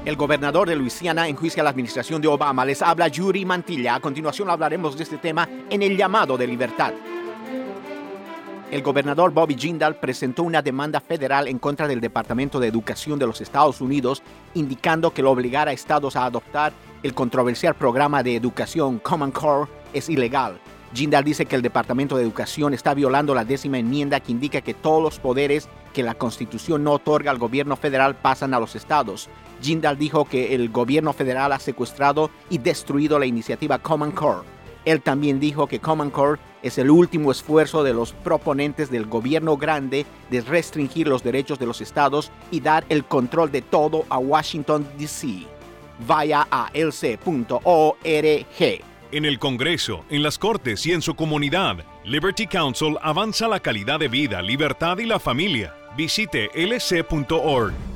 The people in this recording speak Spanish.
El gobernador de Luisiana enjuicia a la administración de Obama. Les habla Yuri Mantilla. A continuación hablaremos de este tema en el llamado de libertad. El gobernador Bobby Jindal presentó una demanda federal en contra del Departamento de Educación de los Estados Unidos, indicando que lo obligar a estados a adoptar el controversial programa de educación Common Core es ilegal. Jindal dice que el Departamento de Educación está violando la 10ª enmienda que indica que todos los poderes que la Constitución no otorga al gobierno federal pasan a los estados. Jindal dijo que el gobierno federal ha secuestrado y destruido la iniciativa Common Core. Él también dijo que Common Core es el último esfuerzo de los proponentes del gobierno grande de restringir los derechos de los estados y dar el control de todo a Washington, D.C. Vaya a lc.org. En el Congreso, en las Cortes y en su comunidad, Liberty Counsel avanza la calidad de vida, libertad y la familia. Visite lc.org.